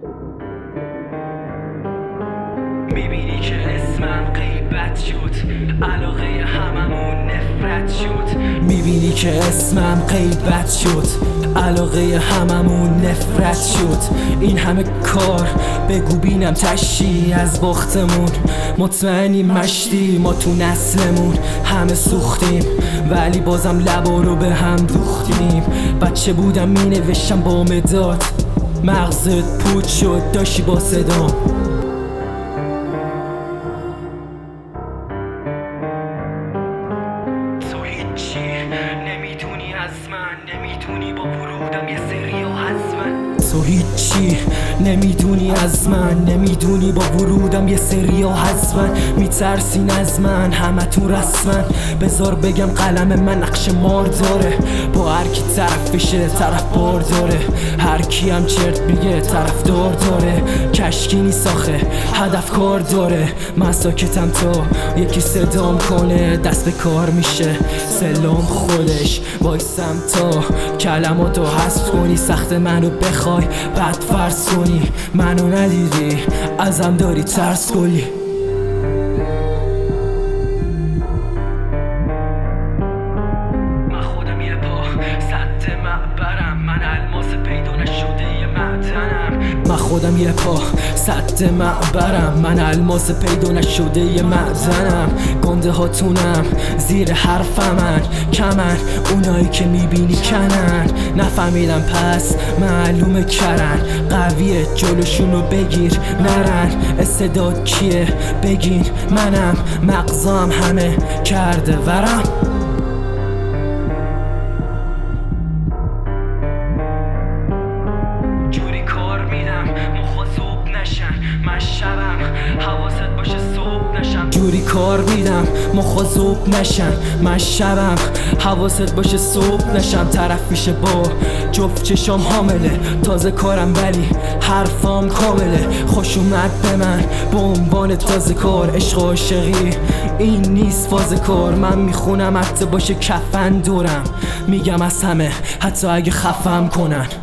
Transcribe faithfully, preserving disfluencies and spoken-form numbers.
میبینی که اسمم غیبت شد، علاقه هممون نفرت شد. میبینی که اسمم غیبت شد، علاقه هممون نفرت شد. این همه کار بگو بینم تشی از باختمون. مطمئنی مشتی ما تو نسلمون همه سوختیم، ولی بازم لبا رو به هم دوختیم. بچه بودم می نوشتم با مداد، مغزت پوچ شد داشتی با صدام. نمیدونی از من، نمیدونی با ورودم یه سری ها حذفن. تو هیچی نمیدونی از من، نمیدونی با ورودم یه سری ها حذفن. میترسین از من همتون رسمن، بذار بگم قلم من نقش مار داره. با هر کی طرف بشه طرف بار داره، هر کی هم چرت میگه طرف دار داره. کشکی نیست آخه هدف کار داره. من ساکتم تا یکی صدام کنه، دست به کار میشه سلام خودش. وایسم تا کلماتو حذف کنی، سخت منو بخوای بعد فرض کنی. منو ندیدی ازم داری ترس کلی. من خودم یه پا سد معبرم، من الماس پیدا نشده یه معدنم. من خودم یه پا سد معبرم، من الماس پیدا نشده یه معدنم. گنده هاتونم زیر حرفمن کمن، اونایی که میبینی کنن. نفهمیدم پس معلومه کرن، قویه جلوشونو بگیر نرن. استعداد کیه بگین منم، مغزام همه کرده ورم. جوری کار میدم مخوا صبح نشن، من شبم حواست باشه صبح نشم. جوری کار میدم مخوا صبح نشن، من شبم حواست باشه صبح نشم. طرف میشه با جفت چشام حامله، تازه کارم ولی حرفام کامله. خوش اومد به من به عنوان تازه کار. عشق و عاشقی این نیست فاز کار. من میخونم حتی باشه کفن دورم، میگم از همه حتی اگه خفم کنن.